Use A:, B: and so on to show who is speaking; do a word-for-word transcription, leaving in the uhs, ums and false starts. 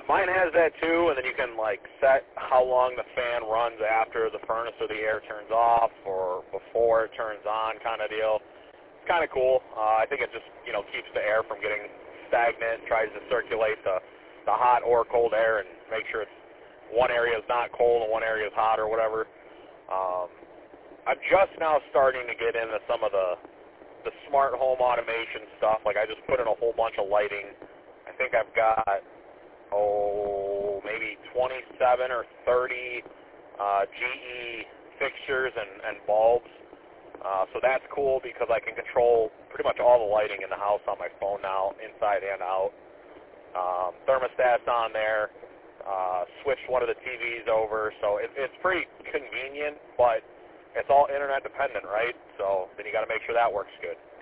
A: mine has that too, and then you can like set how long the fan runs after the furnace or the air turns off or before it turns on, kind of deal. It's kind of cool. Uh, I think it just you know keeps the air from getting stagnant, tries to circulate the the hot or cold air and make sure it's one area is not cold and one area is hot or whatever. Um, I'm just now starting to get into some of the the smart home automation stuff. Like I just put in a whole bunch of lighting. I think I've got oh, maybe twenty-seven or thirty uh, G E fixtures and, and bulbs. Uh, so that's cool because I can control pretty much all the lighting in the house on my phone now, inside and out. Um, thermostat's on there. Uh, switched one of the T Vs over, so it, it's pretty convenient, but it's all internet dependent, right? So then you got to make sure that works good.